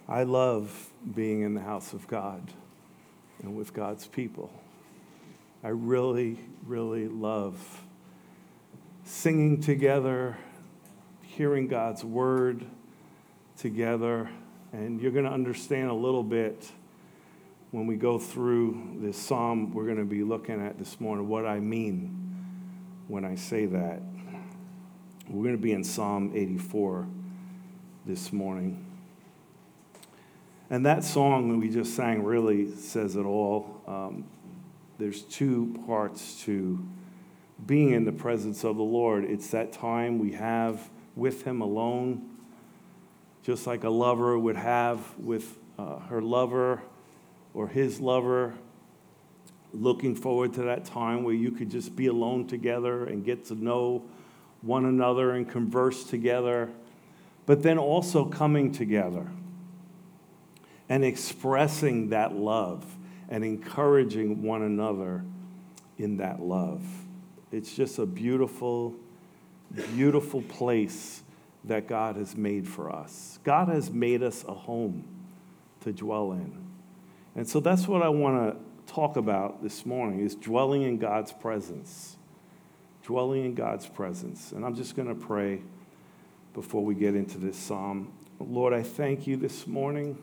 I love being in the house of God and with God's people. I really, really love singing together, hearing God's word together. And you're going to understand a little bit when we go through this psalm we're going to be looking at this morning, what I mean when I say that. We're going to be in Psalm 84 this morning. And that song that we just sang really says it all. There's two parts to being in the presence of the Lord. It's that time we have with him alone, just like a lover would have with her lover or his lover, looking forward to that time where you could just be alone together and get to know one another and converse together, but then also coming together and expressing that love and encouraging one another in that love. It's just a beautiful, beautiful place that God has made for us. God has made us a home to dwell in. And so that's what I want to talk about this morning, is dwelling in God's presence. Dwelling in God's presence. And I'm just going to pray before we get into this psalm. Lord, I thank you this morning.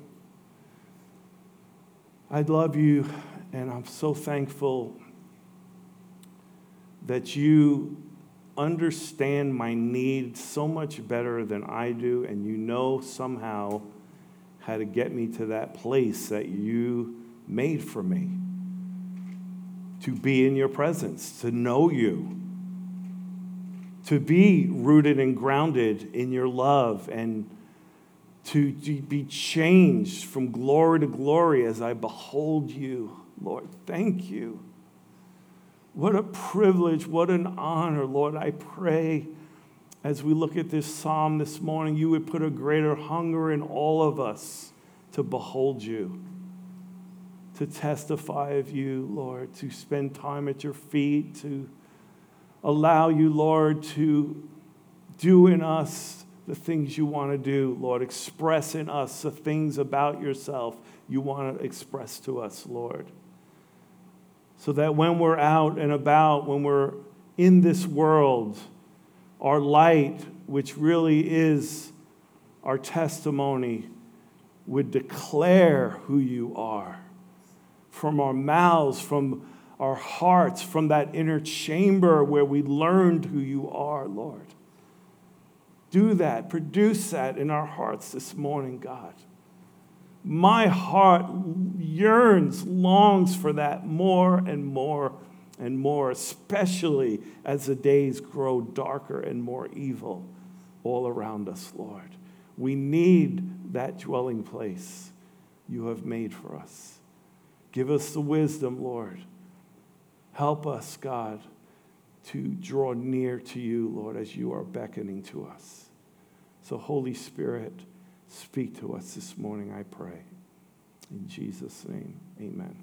I love you, and I'm so thankful that you understand my need so much better than I do, and you know somehow how to get me to that place that you made for me, to be in your presence, to know you, to be rooted and grounded in your love, and to be changed from glory to glory as I behold you. Lord, thank you. What a privilege, what an honor, Lord. I pray as we look at this psalm this morning, you would put a greater hunger in all of us to behold you, to testify of you, Lord, to spend time at your feet, to allow you, Lord, to do in us the things you want to do, Lord. Express in us the things about yourself you want to express to us, Lord. So that when we're out and about, when we're in this world, our light, which really is our testimony, would declare who you are. From our mouths, from our hearts, from that inner chamber where we learned who you are, Lord. Do that, produce that in our hearts this morning, God. My heart yearns, longs for that more and more and more, especially as the days grow darker and more evil all around us, Lord. We need that dwelling place you have made for us. Give us the wisdom, Lord. Help us, God, to draw near to you, Lord, as you are beckoning to us. So, Holy Spirit, speak to us this morning, I pray. In Jesus' name, amen.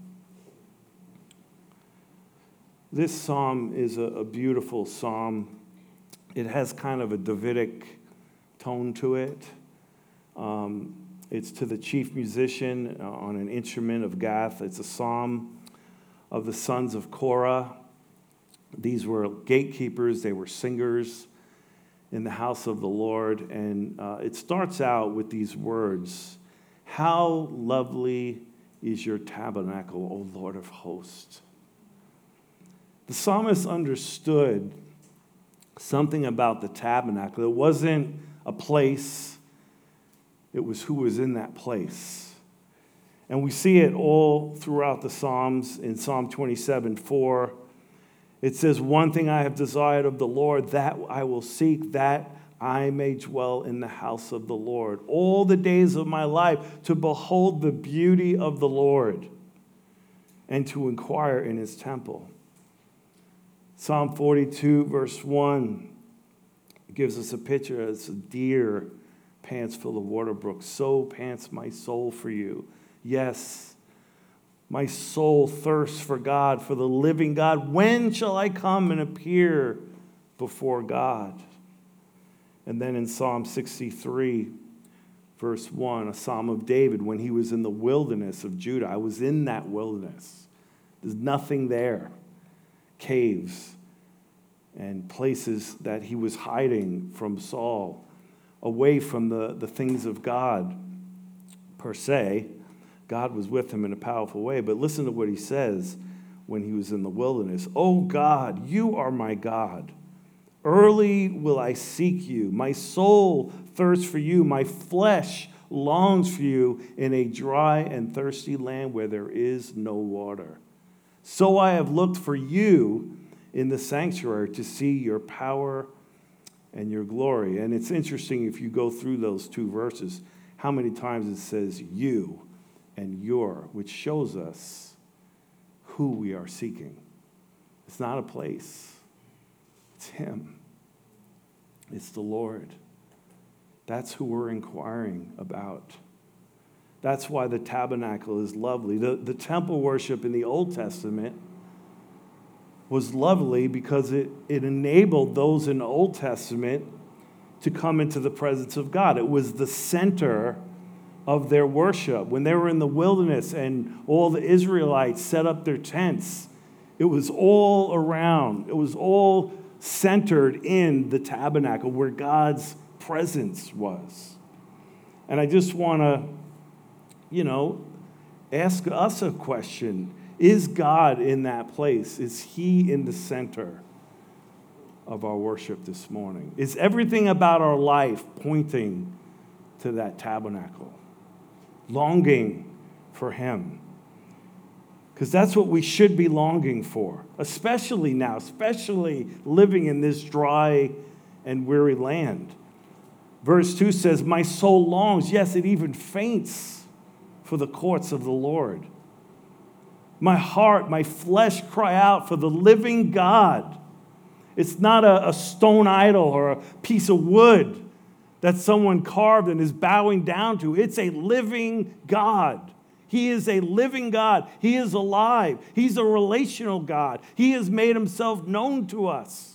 This psalm is a beautiful psalm. It has kind of a Davidic tone to it. It's to the chief musician on an instrument of Gath. It's a psalm of the sons of Korah. These were gatekeepers. They were singers in the house of the Lord. And it starts out with these words, "How lovely is your tabernacle, O Lord of hosts." The psalmist understood something about the tabernacle. It wasn't a place, it was who was in that place. And we see it all throughout the Psalms. In Psalm 27:4, it says, "One thing I have desired of the Lord, that I will seek, that I may dwell in the house of the Lord all the days of my life, to behold the beauty of the Lord and to inquire in his temple." Psalm 42, verse 1, gives us a picture. It's a deer pants for the water brook. So pants my soul for you. Yes, my soul thirsts for God, for the living God. When shall I come and appear before God? And then in Psalm 63, Verse 1, a psalm of David when he was in the wilderness of Judah. I was in that wilderness. There's nothing there. Caves and places that he was hiding from Saul, away from the things of God per se. God was with him in a powerful way. But listen to what he says when he was in the wilderness. Oh God, you are my God. Early will I seek you. My soul thirsts for you. My flesh longs for you in a dry and thirsty land where there is no water. So I have looked for you in the sanctuary to see your power and your glory. And it's interesting if you go through those two verses, how many times it says you and your, which shows us who we are seeking. It's not a place. It's him. It's the Lord. That's who we're inquiring about. That's why the tabernacle is lovely. The temple worship in the Old Testament was lovely because it enabled those in the Old Testament to come into the presence of God. It was the center of their worship. When they were in the wilderness and all the Israelites set up their tents, it was all around. It was all centered in the tabernacle where God's presence was. And I just want to, ask us a question. Is God in that place? Is he in the center of our worship this morning? Is everything about our life pointing to that tabernacle? Longing for him? Because that's what we should be longing for, especially now, especially living in this dry and weary land. Verse 2 says, my soul longs, yes, it even faints for the courts of the Lord. My heart, my flesh cry out for the living God. It's not a stone idol or a piece of wood that someone carved and is bowing down to. It's a living God. He is a living God. He is alive. He's a relational God. He has made himself known to us.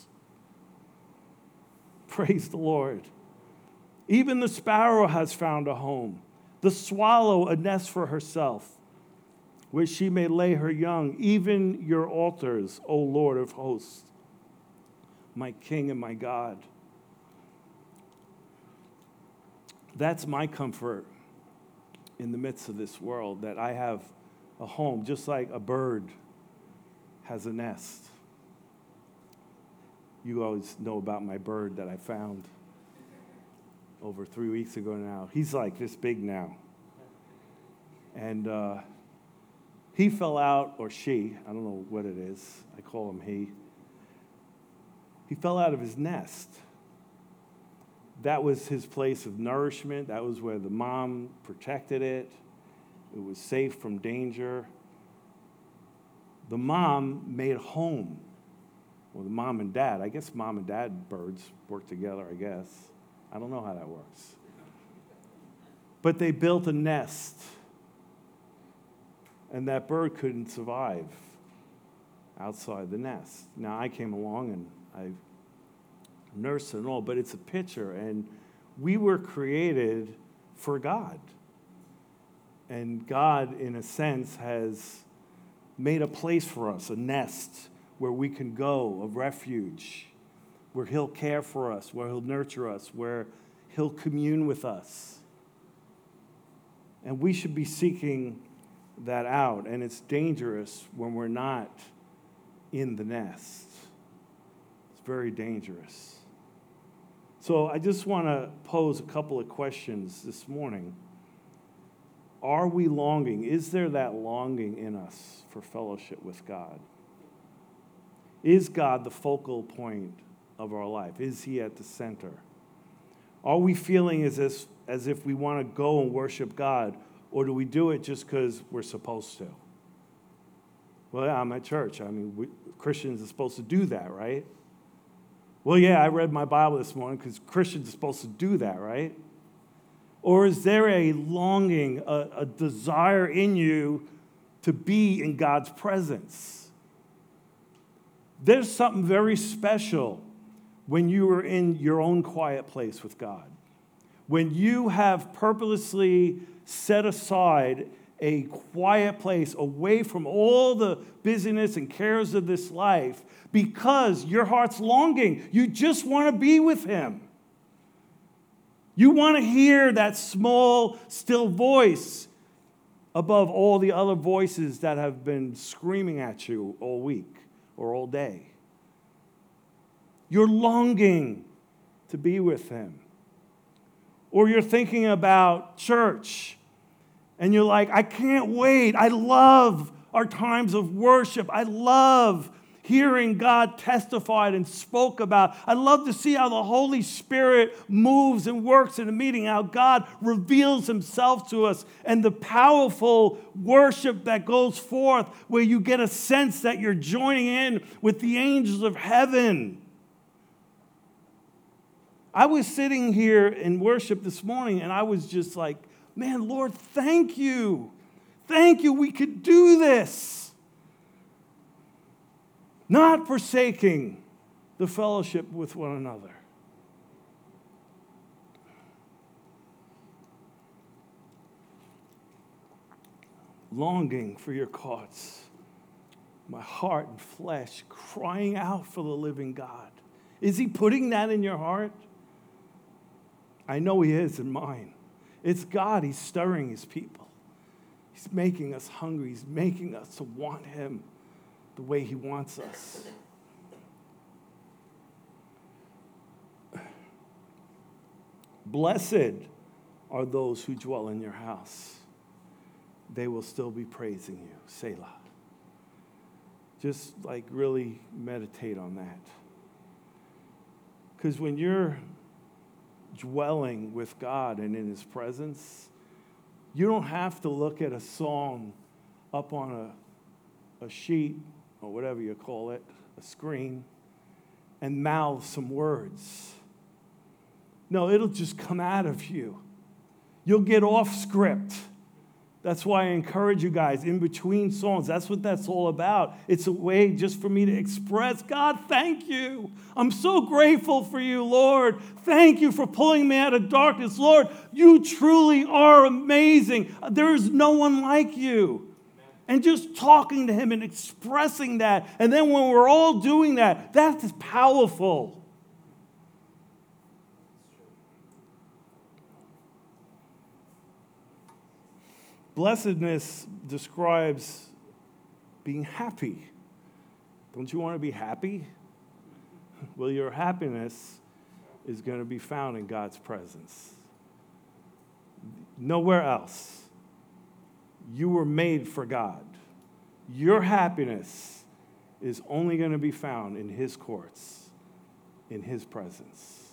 Praise the Lord. Even the sparrow has found a home, the swallow a nest for herself, where she may lay her young, even your altars, O Lord of hosts, my King and my God. That's my comfort in the midst of this world, that I have a home, just like a bird has a nest. You always know about my bird that I found over 3 weeks ago now. He's like this big now. And he fell out, or she, I don't know what it is. I call him he. He fell out of his nest. That was his place of nourishment. That was where the mom protected it. It was safe from danger. The mom made a home. Well, the mom and dad, I guess mom and dad birds work together, I guess. I don't know how that works. But they built a nest. And that bird couldn't survive outside the nest. Now, I came along and I nursed and all, but it's a picture. And we were created for God. And God, in a sense, has made a place for us, a nest where we can go, a refuge, where he'll care for us, where he'll nurture us, where he'll commune with us. And we should be seeking that out. And it's dangerous when we're not in the nest. It's very dangerous. So I just want to pose a couple of questions this morning. Are we longing? Is there that longing in us for fellowship with God? Is God the focal point of our life? Is he at the center? Are we feeling as if we want to go and worship God, or do we do it just because we're supposed to? Well, yeah, I'm at church. I mean, Christians are supposed to do that, right? Well, yeah, I read my Bible this morning because Christians are supposed to do that, right? Or is there a longing, a desire in you to be in God's presence? There's something very special when you are in your own quiet place with God, When you have purposely set aside a quiet place away from all the busyness and cares of this life because your heart's longing. You just want to be with him. You want to hear that small, still voice above all the other voices that have been screaming at you all week or all day. You're longing to be with him. Or you're thinking about church, and you're like, I can't wait. I love our times of worship. I love hearing God testified and spoke about. I love to see how the Holy Spirit moves and works in a meeting, how God reveals himself to us, and the powerful worship that goes forth where you get a sense that you're joining in with the angels of heaven. I was sitting here in worship this morning, and I was just like, man, Lord, thank you. Thank you, we could do this. Not forsaking the fellowship with one another. Longing for your cause. My heart and flesh crying out for the living God. Is he putting that in your heart? I know he is in mine. It's God. He's stirring his people. He's making us hungry. He's making us to want him the way he wants us. Blessed are those who dwell in your house. They will still be praising you. Selah. Just really meditate on that. Because when you're dwelling with God and in his presence, you don't have to look at a song up on a sheet or whatever you call it, a screen, and mouth some words. No, it'll just come out of you. You'll get off script. That's why I encourage you guys in between songs. That's what that's all about. It's a way just for me to express, God, thank you. I'm so grateful for you, Lord. Thank you for pulling me out of darkness. Lord, you truly are amazing. There is no one like you. And just talking to him and expressing that. And then when we're all doing that, that is powerful. Blessedness describes being happy. Don't you want to be happy? Well, your happiness is going to be found in God's presence. Nowhere else. You were made for God. Your happiness is only going to be found in his courts, in his presence.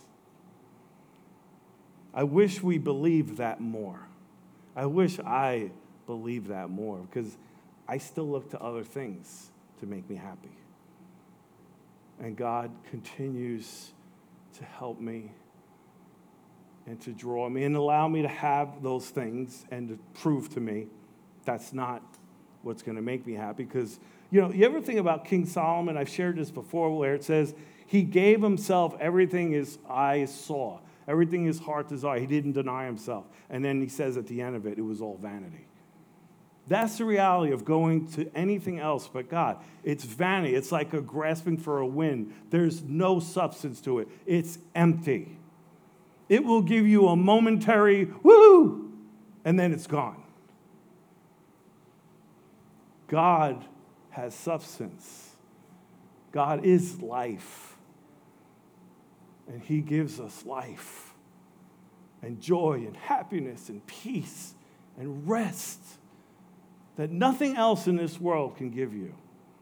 I wish we believed that more. I wish I believed that more, because I still look to other things to make me happy. And God continues to help me and to draw me and allow me to have those things and to prove to me that's not what's going to make me happy. Because, you ever think about King Solomon? I've shared this before, where it says he gave himself everything his eyes saw. Everything his heart desired. He didn't deny himself. And then he says at the end of it, it was all vanity. That's the reality of going to anything else but God. It's vanity. It's like a grasping for a wind. There's no substance to it. It's empty. It will give you a momentary woo, and then it's gone. God has substance. God is life. And he gives us life and joy and happiness and peace and rest that nothing else in this world can give you.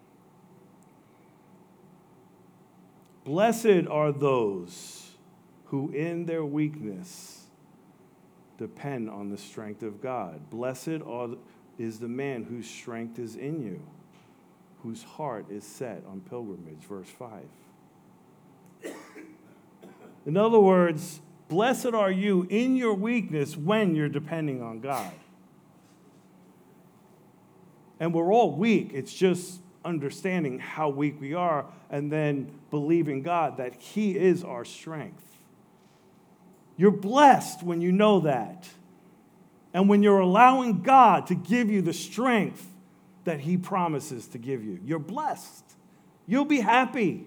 Blessed are those who in their weakness depend on the strength of God. Blessed is the man whose strength is in you, whose heart is set on pilgrimage. Verse 5. In other words, blessed are you in your weakness when you're depending on God. And we're all weak. It's just understanding how weak we are and then believing God that he is our strength. You're blessed when you know that. And when you're allowing God to give you the strength that he promises to give you, you're blessed. You'll be happy.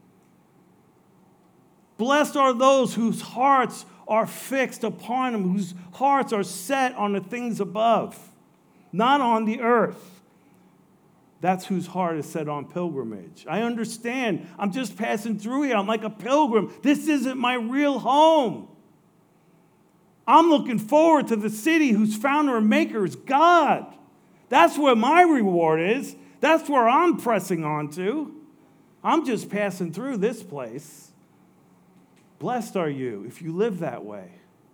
Blessed are those whose hearts are fixed upon him, whose hearts are set on the things above, not on the earth. That's whose heart is set on pilgrimage. I understand. I'm just passing through here. I'm like a pilgrim. This isn't my real home. I'm looking forward to the city whose founder and maker is God. That's where my reward is. That's where I'm pressing on to. I'm just passing through this place. Blessed are you if you live that way.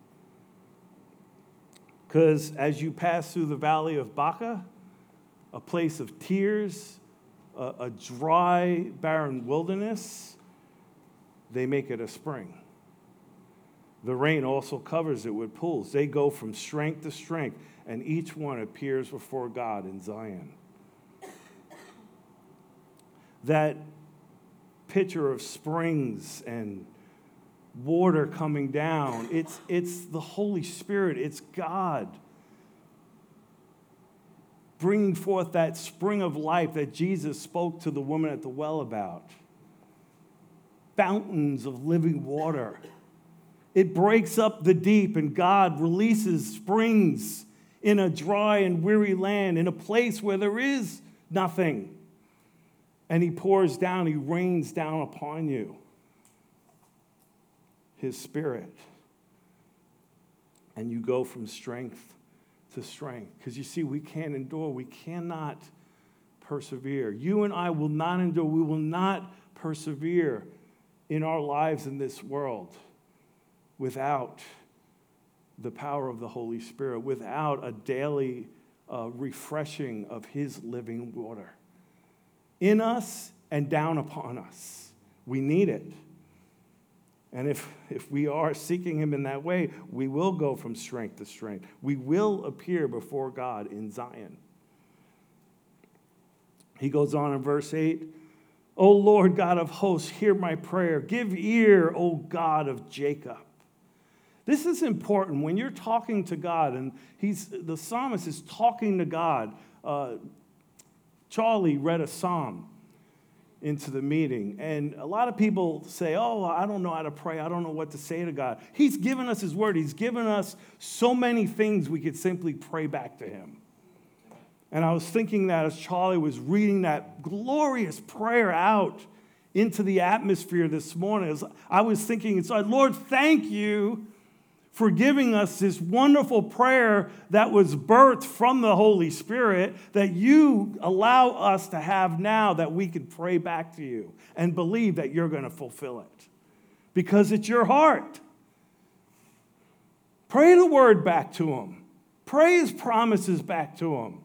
Because as you pass through the valley of Baca, a place of tears, a dry, barren wilderness, they make it a spring. The rain also covers it with pools. They go from strength to strength, and each one appears before God in Zion. That picture of springs and water coming down, it's the Holy Spirit, it's God bringing forth that spring of life that Jesus spoke to the woman at the well about. Fountains of living water. It breaks up the deep, and God releases springs in a dry and weary land, in a place where there is nothing. And he pours down, he rains down upon you his Spirit. And you go from strength to strength. Because you see, we can't endure, we cannot persevere. You and I will not endure, we will not persevere in our lives in this world without the power of the Holy Spirit, without a daily refreshing of his living water in us and down upon us. We need it. And if we are seeking him in that way, we will go from strength to strength. We will appear before God in Zion. He goes on in verse 8, O Lord God of hosts, hear my prayer. Give ear, O God of Jacob. This is important when you're talking to God, and the psalmist is talking to God. Charlie read a psalm into the meeting, and a lot of people say, oh, I don't know how to pray. I don't know what to say to God. He's given us his word. He's given us so many things we could simply pray back to him. And I was thinking that as Charlie was reading that glorious prayer out into the atmosphere this morning, I was thinking, Lord, thank you for giving us this wonderful prayer that was birthed from the Holy Spirit that you allow us to have now, that we can pray back to you and believe that you're going to fulfill it because it's your heart. Pray the word back to him. Pray his promises back to him.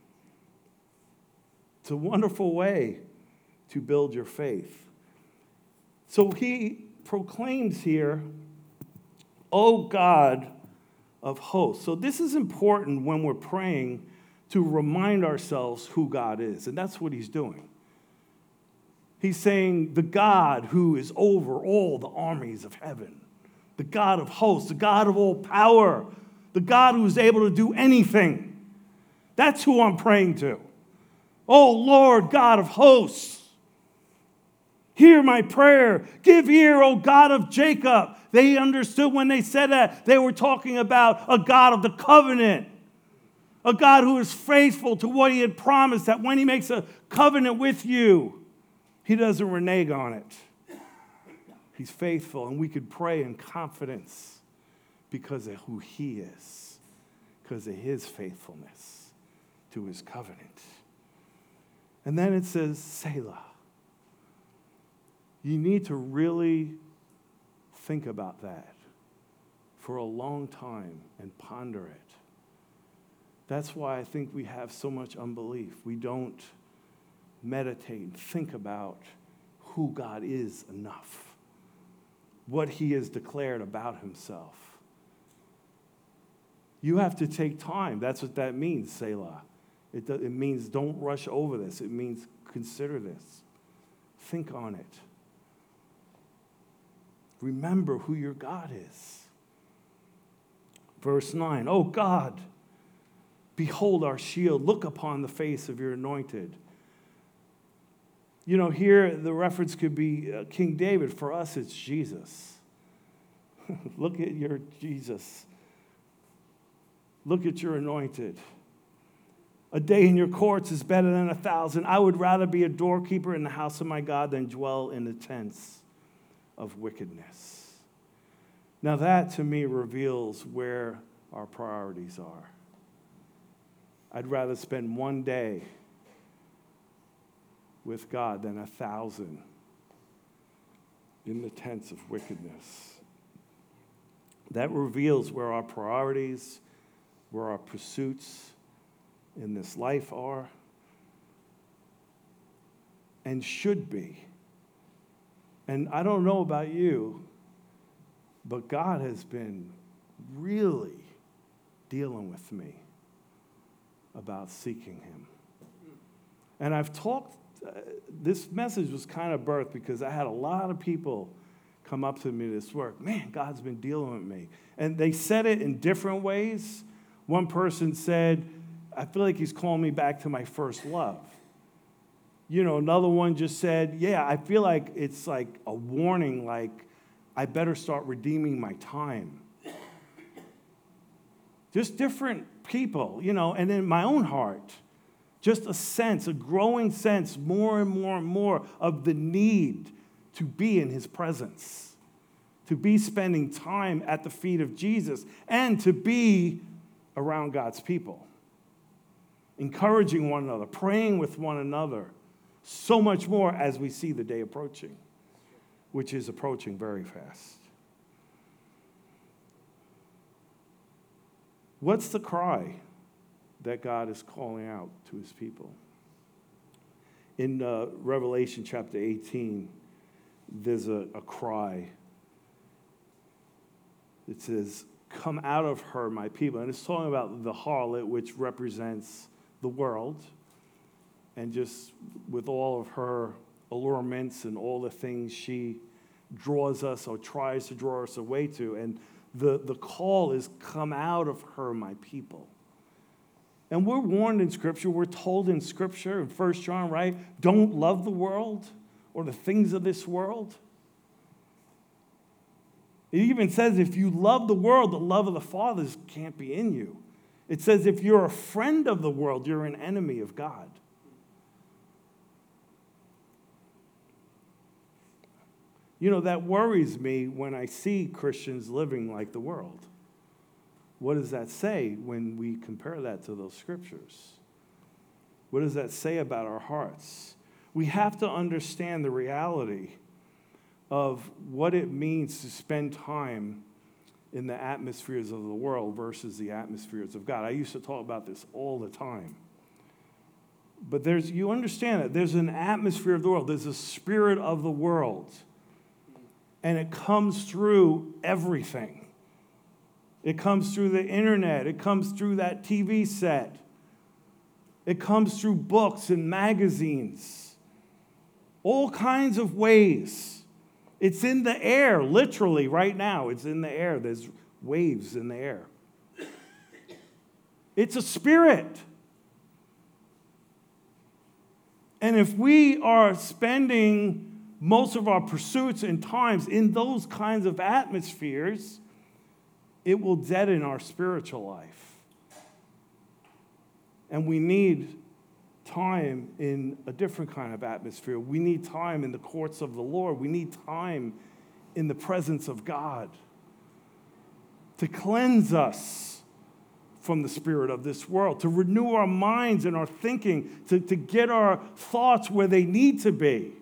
It's a wonderful way to build your faith. So he proclaims here, O God of hosts. So this is important when we're praying to remind ourselves who God is. And that's what he's doing. He's saying the God who is over all the armies of heaven, the God of hosts, the God of all power, the God who is able to do anything. That's who I'm praying to. Oh Lord God of hosts, hear my prayer. Give ear, O God of Jacob. They understood when they said that, they were talking about a God of the covenant, a God who is faithful to what he had promised, that when he makes a covenant with you, he doesn't renege on it. He's faithful, and we could pray in confidence because of who he is, because of his faithfulness to his covenant. And then it says, Selah. You need to really think about that for a long time and ponder it. That's why I think we have so much unbelief. We don't meditate and think about who God is enough, what he has declared about himself. You have to take time. That's what that means, Selah. It means don't rush over this. It means consider this. Think on it. Remember who your God is. Verse 9, "O God, behold our shield. Look upon the face of your anointed." You know, here the reference could be King David. For us, it's Jesus. Look at your Jesus. Look at your anointed. "A day in your courts is better than 1,000. I would rather be a doorkeeper in the house of my God than dwell in the tents of wickedness." Now that, to me, reveals where our priorities are. I'd rather spend one day with God than 1,000 in the tents of wickedness. That reveals where our priorities, where our pursuits in this life are and should be. And I don't know about you, but God has been really dealing with me about seeking him. And I've talked, this message was kind of birthed because I had a lot of people come up to me this work. "Man, God's been dealing with me." And they said it in different ways. One person said, "I feel like he's calling me back to my first love." You know, another one just said, "Yeah, I feel like it's like a warning, like I better start redeeming my time." Just different people, you know, and in my own heart, just a sense, a growing sense, more and more and more of the need to be in his presence, to be spending time at the feet of Jesus, and to be around God's people, encouraging one another, praying with one another, so much more as we see the day approaching, which is approaching very fast. What's the cry that God is calling out to his people? In Revelation chapter 18, there's a cry. It says, "Come out of her, my people." And it's talking about the harlot, which represents the world, and just with all of her allurements and all the things she draws us or tries to draw us away to. And the call is, "Come out of her, my people." And we're warned in Scripture, we're told in Scripture, in 1 John, right? Don't love the world or the things of this world. It even says if you love the world, the love of the Father can't be in you. It says if you're a friend of the world, you're an enemy of God. You know, that worries me when I see Christians living like the world. What does that say when we compare that to those scriptures? What does that say about our hearts? We have to understand the reality of what it means to spend time in the atmospheres of the world versus the atmospheres of God. I used to talk about this all the time. But you understand it. There's an atmosphere of the world. There's a spirit of the world. And it comes through everything. It comes through the internet. It comes through that TV set. It comes through books and magazines. All kinds of ways. It's in the air, literally, right now. It's in the air. There's waves in the air. It's a spirit. And if we are spending most of our pursuits and times in those kinds of atmospheres, it will deaden our spiritual life. And we need time in a different kind of atmosphere. We need time in the courts of the Lord. We need time in the presence of God to cleanse us from the spirit of this world, to renew our minds and our thinking, to get our thoughts where they need to be.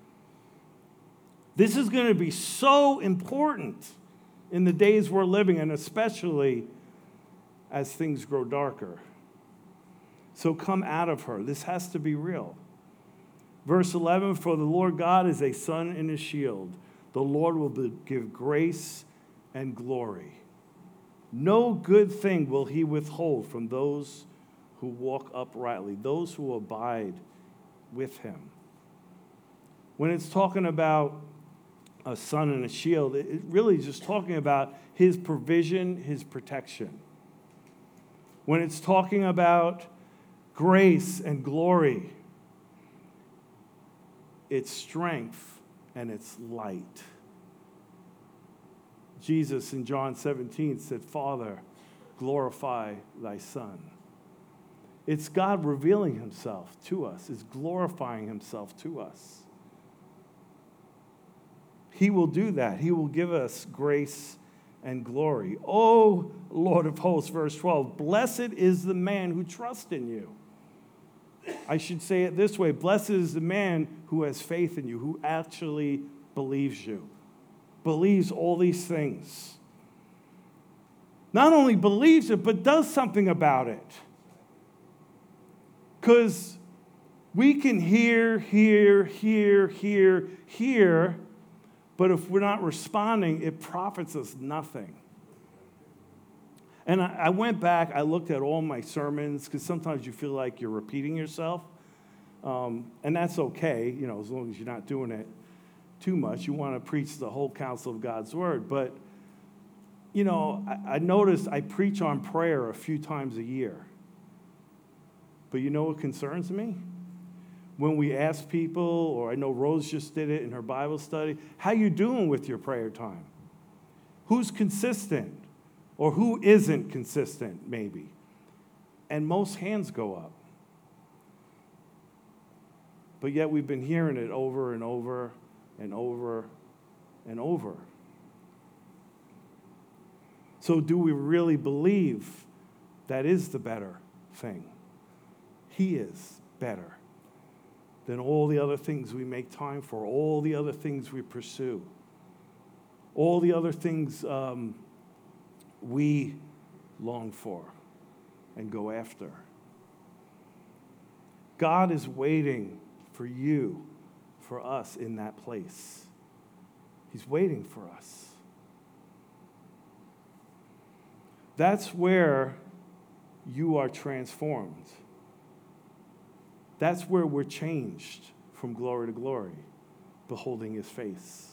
This is going to be so important in the days we're living, and especially as things grow darker. So come out of her. This has to be real. Verse 11, "For the Lord God is a sun and a shield. The Lord will give grace and glory. No good thing will he withhold from those who walk uprightly," those who abide with him. When it's talking about a sun and a shield, it really is just talking about his provision, his protection. When it's talking about grace and glory, it's strength and it's light. Jesus in John 17 said, Father, glorify thy Son. It's God revealing himself to us. It's glorifying himself to us. He will do that. He will give us grace and glory. Oh, Lord of hosts, verse 12, blessed is the man who trusts in you. I should say it this way, blessed is the man who has faith in you, who actually believes you, believes all these things. Not only believes it, but does something about it. Because we can hear, but if we're not responding, it profits us nothing. And I went back, I looked at all my sermons, because sometimes you feel like you're repeating yourself. And that's okay, as long as you're not doing it too much. You want to preach the whole counsel of God's word. But, I noticed I preach on prayer a few times a year. But you know what concerns me? When we ask people, or I know Rose just did it in her Bible study, how you doing with your prayer time? Who's consistent? Or who isn't consistent, maybe? And most hands go up. But yet we've been hearing it over and over and over and over. So do we really believe that is the better thing? He is better than all the other things we make time for, all the other things we pursue, all the other things we long for and go after. God is waiting for you, for us in that place. He's waiting for us. That's where you are transformed. That's where we're changed from glory to glory, beholding his face.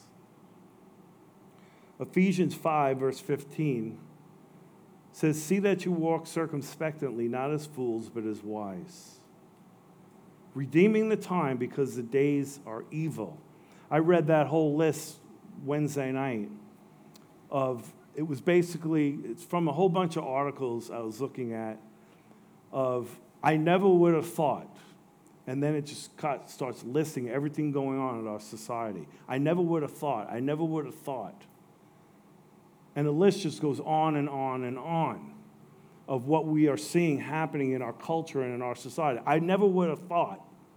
Ephesians 5, verse 15 says, see that you walk circumspectly, not as fools, but as wise, redeeming the time because the days are evil. I read that whole list Wednesday night it was basically, it's from a whole bunch of articles I was looking at of, I never would have thought. And then it just starts listing everything going on in our society. I never would have thought. I never would have thought. And the list just goes on and on and on of what we are seeing happening in our culture and in our society. I never would have thought.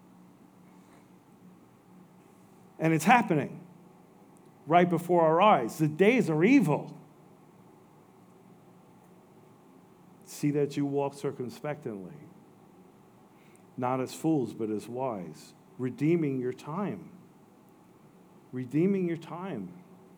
And it's happening right before our eyes. The days are evil. See that you walk circumspectly, not as fools, but as wise, redeeming your time. Redeeming your time.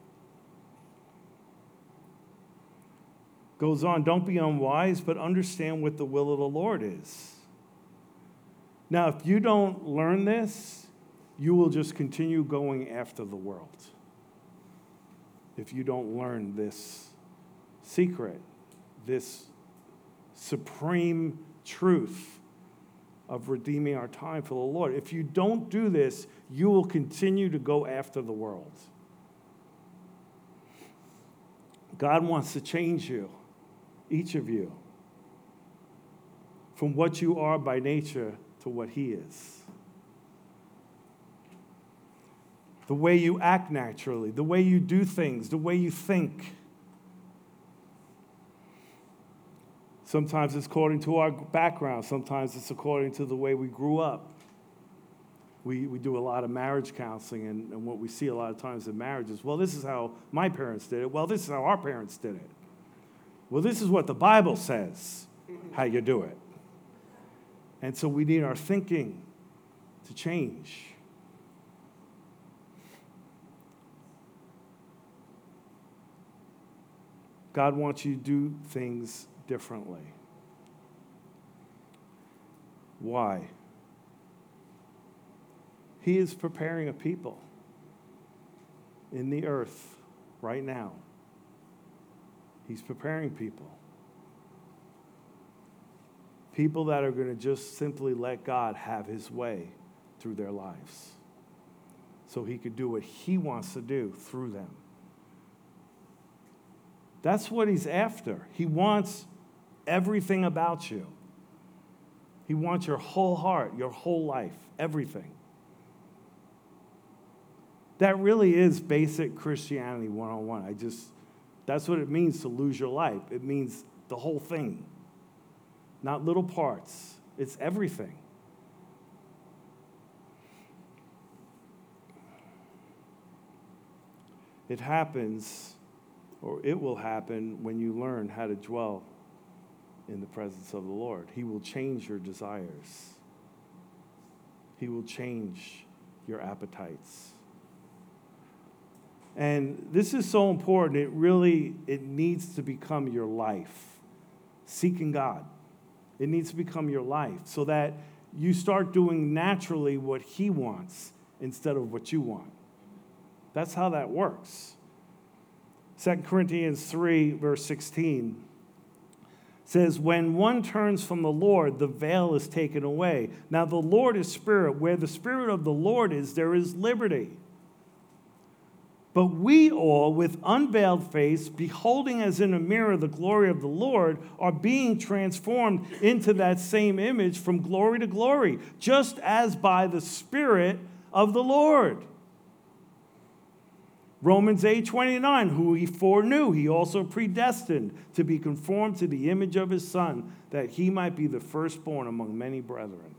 Goes on, don't be unwise, but understand what the will of the Lord is. Now, if you don't learn this, you will just continue going after the world. If you don't learn this secret, this supreme truth of redeeming our time for the Lord. If you don't do this, you will continue to go after the world. God wants to change you, each of you, from what you are by nature to what he is. The way you act naturally, the way you do things, the way you think. Sometimes it's according to our background. Sometimes it's according to the way we grew up. We do a lot of marriage counseling, and what we see a lot of times in marriages, well, this is how my parents did it. Well, this is how our parents did it. Well, this is what the Bible says, how you do it. And so we need our thinking to change. God wants you to do things differently. Why? He is preparing a people. in the earth right now. He's preparing people. People that are going to just simply let God have his way through their lives, so he could do what he wants to do through them. That's what he's after. He wants everything about you. He wants your whole heart, your whole life, everything. That really is basic Christianity 101. That's what it means to lose your life. It means the whole thing, not little parts. It's everything. It happens, or it will happen, when you learn how to dwell in the presence of the Lord. He will change your desires. He will change your appetites. And this is so important. It needs to become your life. Seeking God. It needs to become your life so that you start doing naturally what he wants instead of what you want. That's how that works. 2 Corinthians 3, verse 16 says, when one turns from the Lord, the veil is taken away. Now the Lord is spirit. Where the Spirit of the Lord is, there is liberty. But we all, with unveiled face, beholding as in a mirror the glory of the Lord, are being transformed into that same image from glory to glory, just as by the Spirit of the Lord. Romans 8:29, who he foreknew, he also predestined to be conformed to the image of his Son, that he might be the firstborn among many brethren.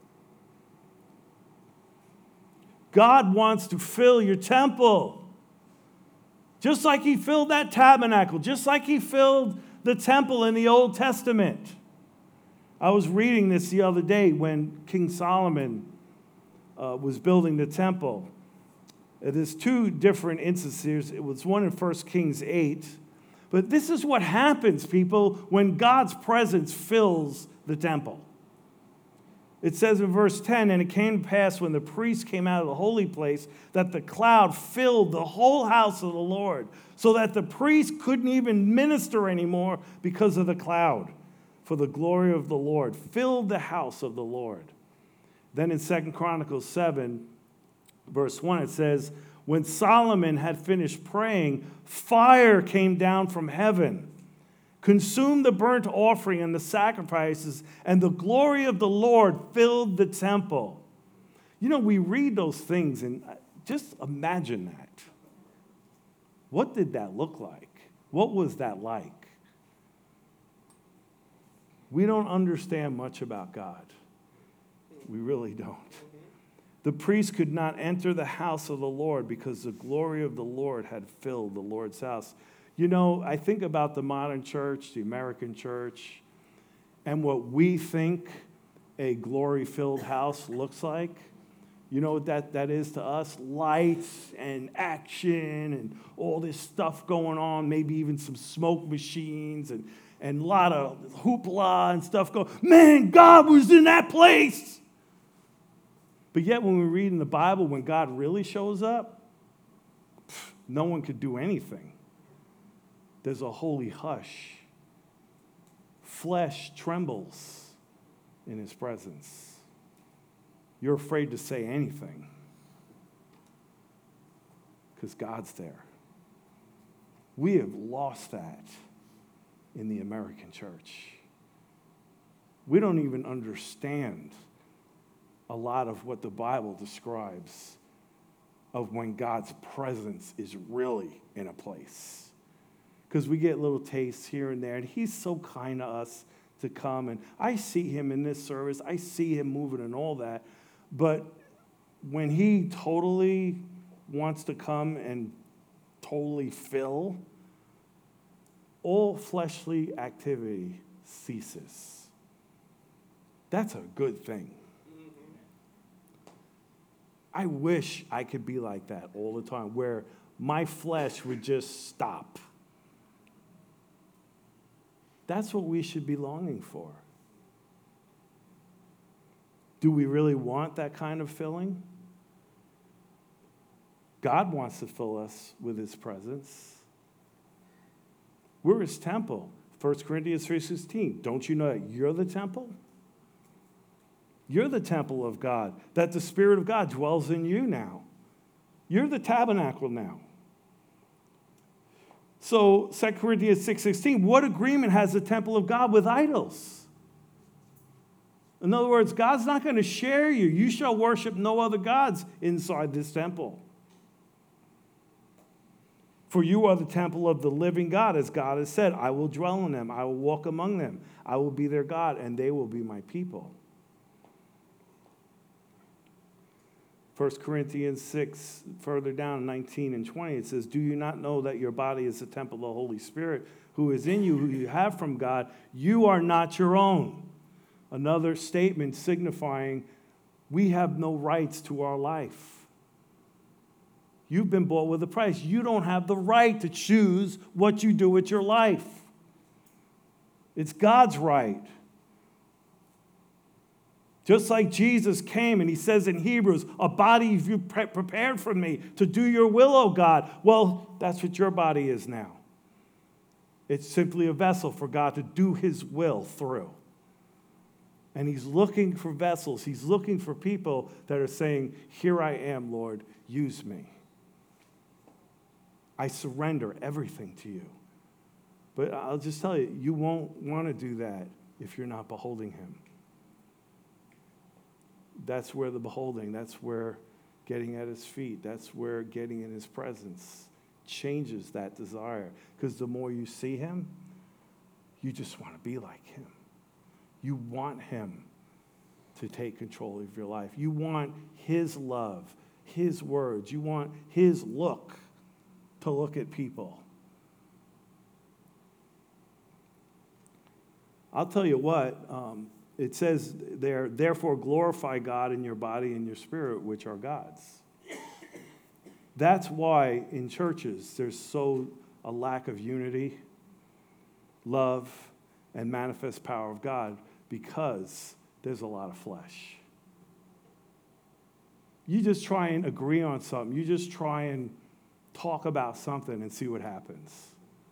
God wants to fill your temple. Just like he filled that tabernacle, just like he filled the temple in the Old Testament. I was reading this the other day when King Solomon was building the temple. There's two different instances. It was one in 1 Kings 8. But this is what happens, people, when God's presence fills the temple. It says in verse 10, and it came to pass when the priest came out of the holy place that the cloud filled the whole house of the Lord, so that the priest couldn't even minister anymore because of the cloud. For the glory of the Lord filled the house of the Lord. Then in 2 Chronicles 7, verse 1, it says, when Solomon had finished praying, fire came down from heaven, consumed the burnt offering and the sacrifices, and the glory of the Lord filled the temple. You know, we read those things and just imagine that. What did that look like? What was that like? We don't understand much about God. We really don't. The priest could not enter the house of the Lord because the glory of the Lord had filled the Lord's house. You know, I think about the modern church, the American church, and what we think a glory-filled house looks like. You know what that is to us? Lights and action and all this stuff going on, maybe even some smoke machines and a lot of hoopla and stuff going. Man, God was in that place. But yet when we read in the Bible, when God really shows up, no one could do anything. There's a holy hush. Flesh trembles in his presence. You're afraid to say anything because God's there. We have lost that in the American church. We don't even understand a lot of what the Bible describes of when God's presence is really in a place. Because we get little tastes here and there, and he's so kind to us to come. And I see him in this service. I see him moving and all that. But when he totally wants to come and totally fill, all fleshly activity ceases. That's a good thing. I wish I could be like that all the time, where my flesh would just stop. That's what we should be longing for. Do we really want that kind of filling? God wants to fill us with his presence. We're his temple. 1 Corinthians 3:16. Don't you know that you're the temple? You're the temple of God, that the Spirit of God dwells in you now. You're the tabernacle now. So 2 Corinthians 6:16, what agreement has the temple of God with idols? In other words, God's not going to share you. You shall worship no other gods inside this temple. For you are the temple of the living God, as God has said, I will dwell in them, I will walk among them, I will be their God, and they will be my people. 1 Corinthians 6, further down, 19 and 20, it says, do you not know that your body is the temple of the Holy Spirit, who is in you, who you have from God? You are not your own. Another statement signifying we have no rights to our life. You've been bought with a price. You don't have the right to choose what you do with your life. It's God's right. Just like Jesus came and he says in Hebrews, a body you prepared for me to do your will, O God. Well, that's what your body is now. It's simply a vessel for God to do his will through. And he's looking for vessels. He's looking for people that are saying, here I am, Lord, use me. I surrender everything to you. But I'll just tell you, you won't want to do that if you're not beholding him. That's where the beholding, that's where getting at his feet, that's where getting in his presence changes that desire. Because the more you see him, you just want to be like him. You want him to take control of your life. You want his love, his words. You want his look to look at people. I'll tell you what, it says there, therefore glorify God in your body and your spirit, which are God's. That's why in churches there's so a lack of unity, love, and manifest power of God, because there's a lot of flesh. You just try and agree on something. You just try and talk about something and see what happens.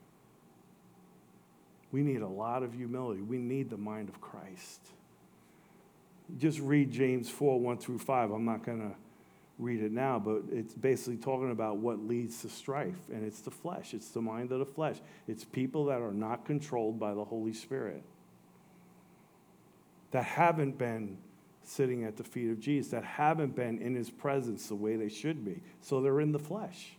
We need a lot of humility. We need the mind of Christ. Just read James 4, 1 through 5. I'm not going to read it now, but it's basically talking about what leads to strife. And it's the flesh. It's the mind of the flesh. It's people that are not controlled by the Holy Spirit, that haven't been sitting at the feet of Jesus, that haven't been in his presence the way they should be. So they're in the flesh.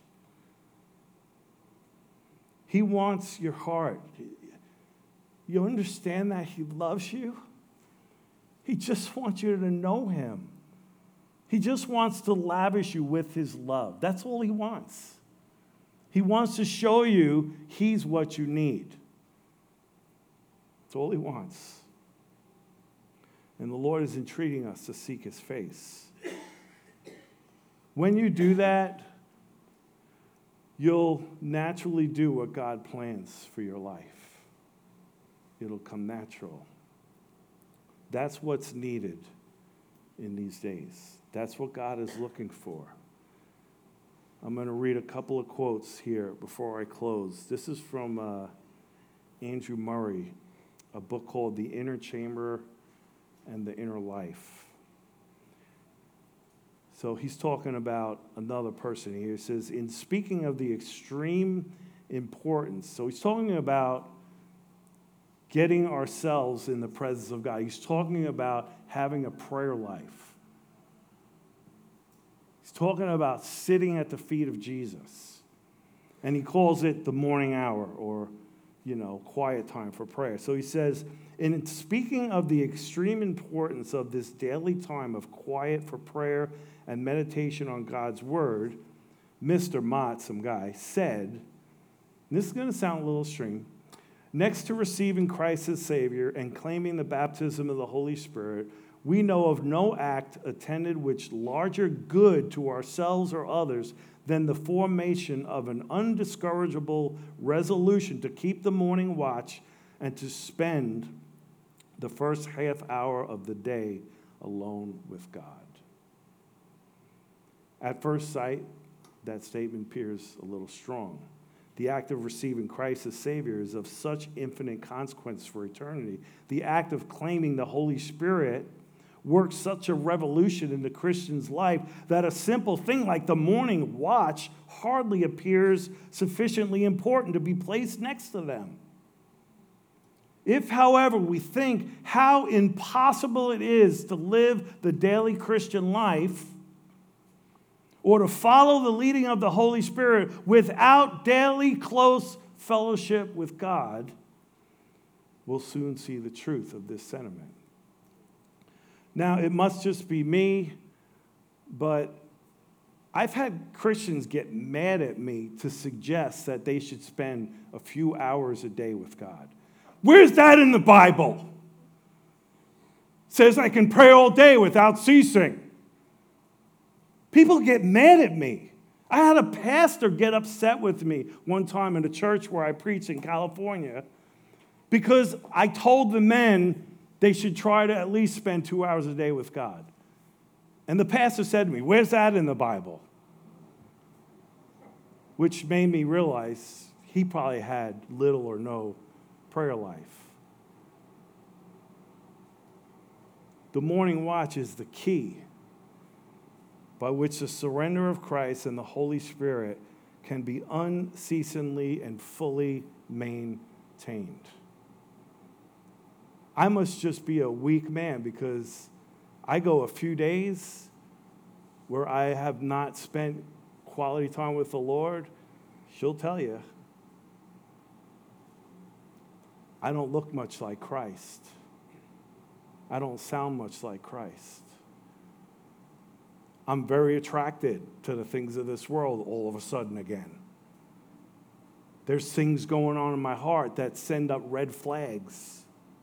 He wants your heart. You understand that he loves you? He just wants you to know him. He just wants to lavish you with his love. That's all he wants. He wants to show you he's what you need. That's all he wants. And the Lord is entreating us to seek his face. When you do that, you'll naturally do what God plans for your life. It'll come natural. That's what's needed in these days. That's what God is looking for. I'm going to read a couple of quotes here before I close. This is from Andrew Murray, a book called The Inner Chamber and the Inner Life. So he's talking about another person here. He says, in speaking of the extreme importance, so he's talking about getting ourselves in the presence of God. He's talking about having a prayer life. He's talking about sitting at the feet of Jesus. And he calls it the morning hour, or, quiet time for prayer. So he says, in speaking of the extreme importance of this daily time of quiet for prayer and meditation on God's word, Mr. Mott, some guy, said, and this is going to sound a little extreme, next to receiving Christ as Savior and claiming the baptism of the Holy Spirit, we know of no act attended which larger good to ourselves or others than the formation of an undiscourageable resolution to keep the morning watch and to spend the first half hour of the day alone with God. At first sight, that statement appears a little strong. The act of receiving Christ as Savior is of such infinite consequence for eternity. The act of claiming the Holy Spirit works such a revolution in the Christian's life that a simple thing like the morning watch hardly appears sufficiently important to be placed next to them. If, however, we think how impossible it is to live the daily Christian life or to follow the leading of the Holy Spirit without daily close fellowship with God, we'll soon see the truth of this sentiment. Now, it must just be me, but I've had Christians get mad at me to suggest that they should spend a few hours a day with God. Where's that in the Bible? It says I can pray all day without ceasing. People get mad at me. I had a pastor get upset with me one time in a church where I preached in California because I told the men they should try to at least spend 2 hours a day with God. And the pastor said to me, where's that in the Bible? Which made me realize he probably had little or no prayer life. The morning watch is the key by which the surrender of Christ and the Holy Spirit can be unceasingly and fully maintained. I must just be a weak man because I go a few days where I have not spent quality time with the Lord. She'll tell you, I don't look much like Christ. I don't sound much like Christ. I'm very attracted to the things of this world all of a sudden again. There's things going on in my heart that send up red flags.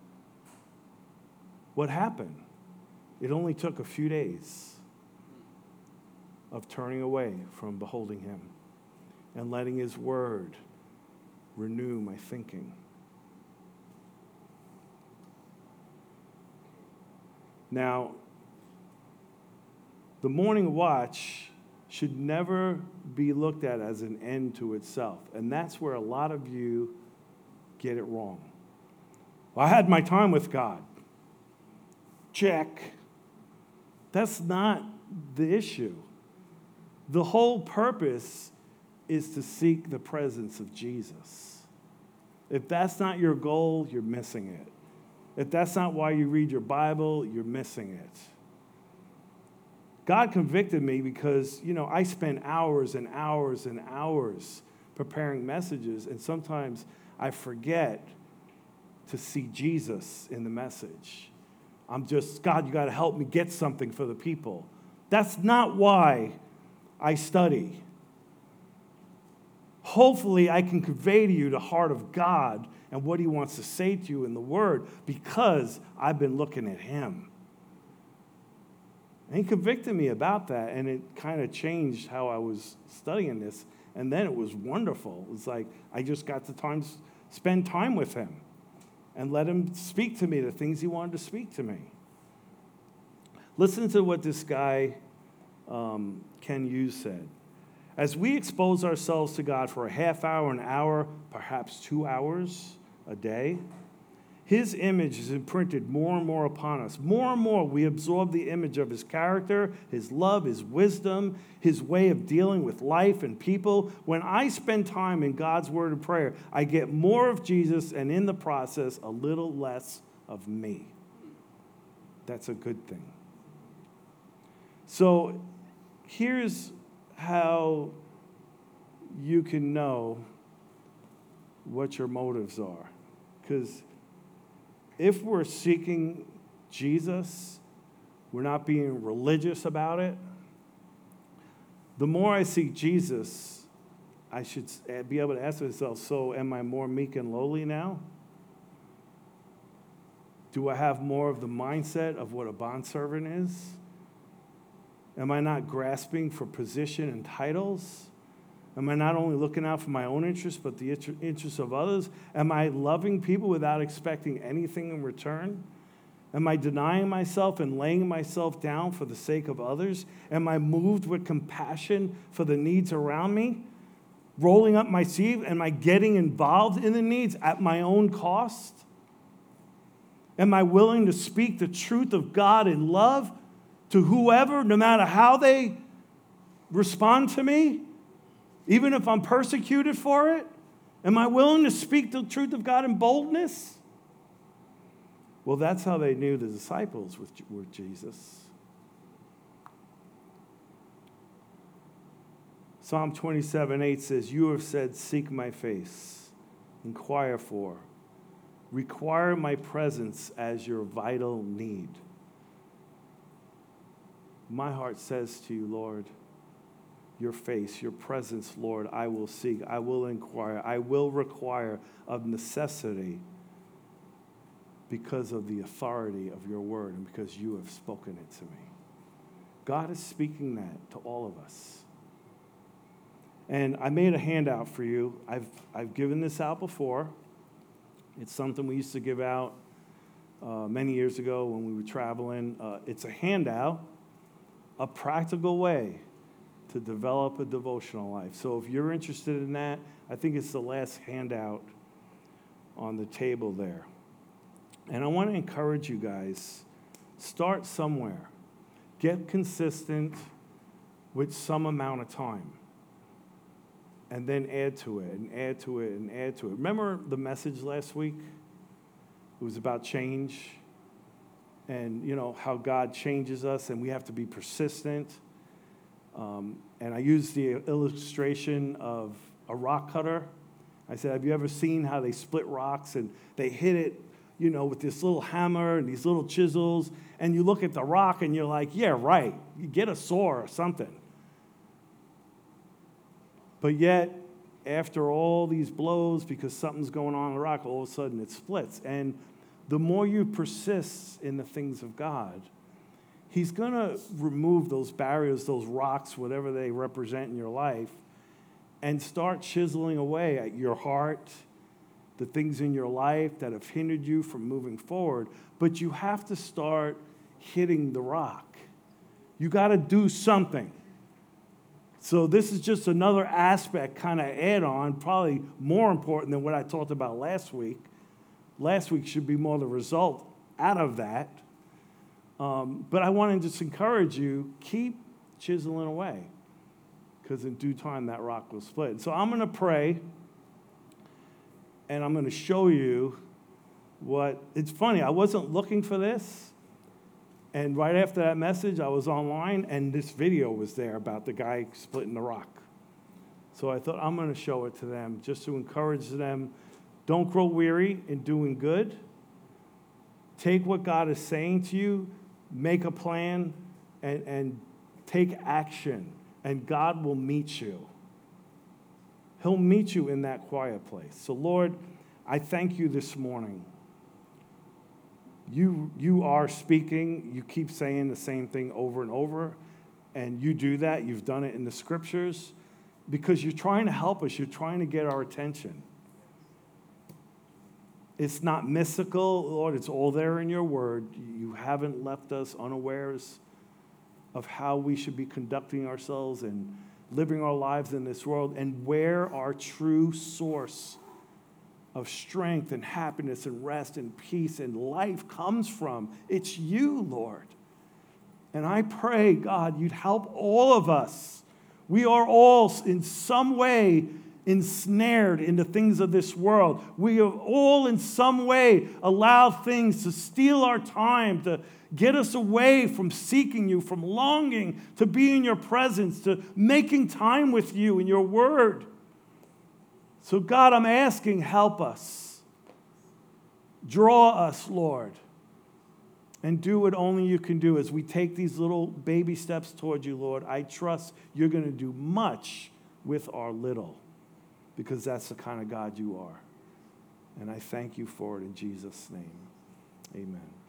What happened? It only took a few days of turning away from beholding him and letting his word renew my thinking. Now, the morning watch should never be looked at as an end to itself. And that's where a lot of you get it wrong. Well, I had my time with God. Check. That's not the issue. The whole purpose is to seek the presence of Jesus. If that's not your goal, you're missing it. If that's not why you read your Bible, you're missing it. God convicted me because, I spend hours and hours and hours preparing messages, and sometimes I forget to see Jesus in the message. I'm just, God, you got to help me get something for the people. That's not why I study. Hopefully, I can convey to you the heart of God and what he wants to say to you in the Word because I've been looking at him. And he convicted me about that, and it kind of changed how I was studying this. And then it was wonderful. It was like I just got to spend time with him and let him speak to me the things he wanted to speak to me. Listen to what this guy, Ken Hughes, said. As we expose ourselves to God for a half hour, an hour, perhaps 2 hours a day, his image is imprinted more and more upon us. More and more we absorb the image of his character, his love, his wisdom, his way of dealing with life and people. When I spend time in God's word and prayer, I get more of Jesus and in the process, a little less of me. That's a good thing. So here's how you can know what your motives are. Because if we're seeking Jesus, we're not being religious about it. The more I seek Jesus, I should be able to ask myself, so am I more meek and lowly now? Do I have more of the mindset of what a bondservant is? Am I not grasping for position and titles? Am I not only looking out for my own interests, but the interests of others? Am I loving people without expecting anything in return? Am I denying myself and laying myself down for the sake of others? Am I moved with compassion for the needs around me? Rolling up my sleeve, am I getting involved in the needs at my own cost? Am I willing to speak the truth of God in love to whoever, no matter how they respond to me, even if I'm persecuted for it? Am I willing to speak the truth of God in boldness? Well, that's how they knew the disciples were Jesus. Psalm 27:8 says, "You have said, seek my face, inquire for, require my presence as your vital need." My heart says to you, Lord, your face, your presence, Lord, I will seek, I will inquire, I will require of necessity because of the authority of your word and because you have spoken it to me. God is speaking that to all of us. And I made a handout for you. I've given this out before. It's something we used to give out many years ago when we were traveling. It's a handout, a practical way to develop a devotional life. So if you're interested in that, I think it's the last handout on the table there. And I want to encourage you guys, start somewhere. Get consistent with some amount of time. And then add to it, and add to it, and add to it. Remember the message last week? It was about change. And, how God changes us, and we have to be persistent. And I used the illustration of a rock cutter. I said, have you ever seen how they split rocks and they hit it, with this little hammer and these little chisels, and you look at the rock and you're like, yeah, right, you get a saw or something. But yet, after all these blows, because something's going on in the rock, all of a sudden it splits. And the more you persist in the things of God, He's going to remove those barriers, those rocks, whatever they represent in your life, and start chiseling away at your heart, the things in your life that have hindered you from moving forward. But you have to start hitting the rock. You got to do something. So this is just another aspect, kind of add-on, probably more important than what I talked about last week. Last week should be more the result out of that. But I want to just encourage you, keep chiseling away, because in due time that rock will split. So I'm going to pray, and I'm going to show you what, it's funny, I wasn't looking for this, and right after that message, I was online, and this video was there about the guy splitting the rock. So I thought, I'm going to show it to them just to encourage them. Don't grow weary in doing good. Take what God is saying to you, make a plan, and take action, and God will meet you. He'll meet you in that quiet place. So, Lord, I thank you this morning. You are speaking. You keep saying the same thing over and over, and you do that. You've done it in the scriptures because you're trying to help us. You're trying to get our attention. It's not mystical, Lord. It's all there in your word. You haven't left us unawares of how we should be conducting ourselves and living our lives in this world, and where our true source of strength and happiness and rest and peace and life comes from. It's you, Lord. And I pray, God, you'd help all of us. We are all in some way ensnared in the things of this world. We have all in some way allowed things to steal our time, to get us away from seeking you, from longing to be in your presence, to making time with you in your word. So God, I'm asking, help us. Draw us, Lord, and do what only you can do as we take these little baby steps toward you, Lord. I trust you're going to do much with our little, because that's the kind of God you are. And I thank you for it in Jesus' name. Amen.